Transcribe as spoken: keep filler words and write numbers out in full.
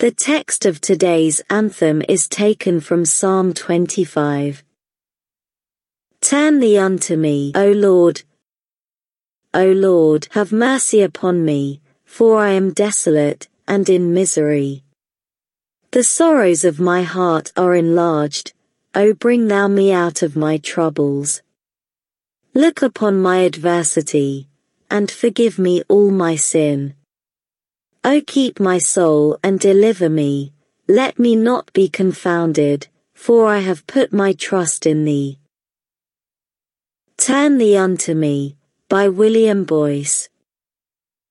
The text of today's anthem is taken from Psalm twenty-five. Turn thee unto me, O Lord. O Lord, have mercy upon me, for I am desolate and in misery. The sorrows of my heart are enlarged. O bring thou me out of my troubles. Look upon my adversity, and forgive me all my sin. O keep my soul and deliver me, let me not be confounded, for I have put my trust in thee. Turn thee unto me, by William Boyce.